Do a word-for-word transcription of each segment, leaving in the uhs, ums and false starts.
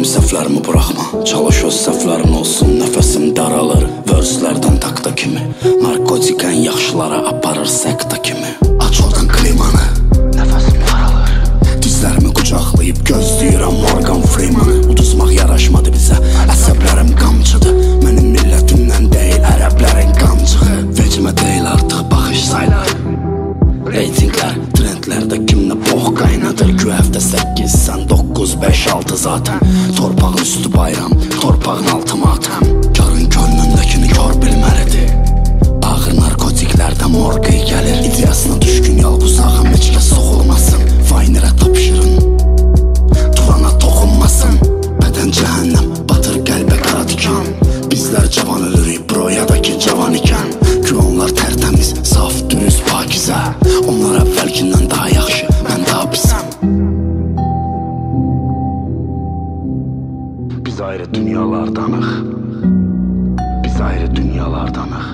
Mənim səhvlərimi buraxma, çalış öz səhvlərin olsun. Nəfəsim daralır, verslərdən takta kimi. Narkotik ən yaxşılara aparır sekta kimi. Aç oradan klimanı, nəfəsim daralır. Dizlərimi qucaqlayıb gözləyirəm Morgan Freemanı. Uduzmaq yaraşmadı bizə, əsəblərim qamçıdır. Mənim millətimdən deyil, ərəblərin qancığı. Vecimə deyil artıq baxış saylar. Reytinglər, trendlərdə kimlə box qaynadır. Güya həftə səkkiz, sən doqquz, beş, altı zaten. Torpağın üstü bayram, torpağın altı matem. Karın könlündəkini kör bilməlidir. Ağır narkotiklərdə morqıy gəlir. İdeyasına düşkün yalquz ağım heç kəs soxulmasın. Vaynirə tapşırın, durana toxunmasın. Bədən cəhənnəm, batır qəlbə qara dikan. Bizlər cavan ölürük bro ya da ki cavan ikən. Ki onlar tərtəmiz, saf, dürüst, pakizə. Onlar əvvəlkindən daha yaxşı, mən daha pisəm. Biz ayrı dünyalardanıq. Biz ayrı dünyalardanıq.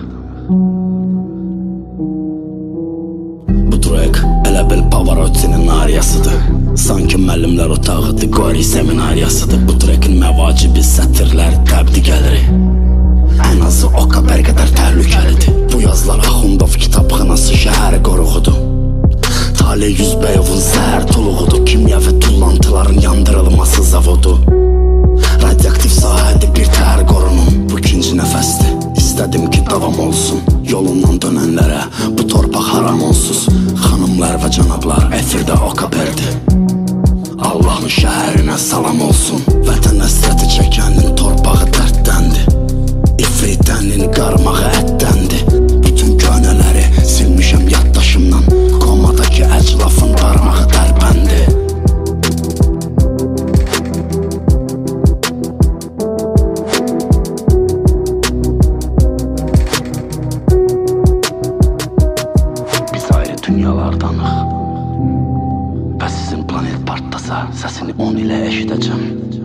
Bu track elə bil Pavarotti'nin ariyasıdır. Sanki müəllimlər otağıdır, qori seminariyasıdır. Bu trackin məvacibi sətirlər təbdi gəlir. Ən azı o qədər qədər təhlükəlidir. Bu yazılar Axundov kitabxanası şəhəri qoruğudur. Talih Yüzbəyovun zəhər tuluğudur. Kimyəvi tullantıların yandırılması zavodu. Radioaktiv sahədə bir təhər qorunum. Bu ikinci nəfəsdir, istədim ki davam olsun. Yolundan dönənlərə bu torpaq haram onsuz. Xanımlar və canablar, efirdə o kaperdir. Allahın şəhərinə salam olsun. Vətən həsrəti çəkənin torpağı dərddəndir. İfritənin qarmağı ətdəndir. Bütün könələri silmişəm yaddaşımdan. Komadakı əclafın parmağı tərpəndi. Biz ayrı dünyalardanıq. Və sizin planet partlasa, səsini on ilə eşidəcəm.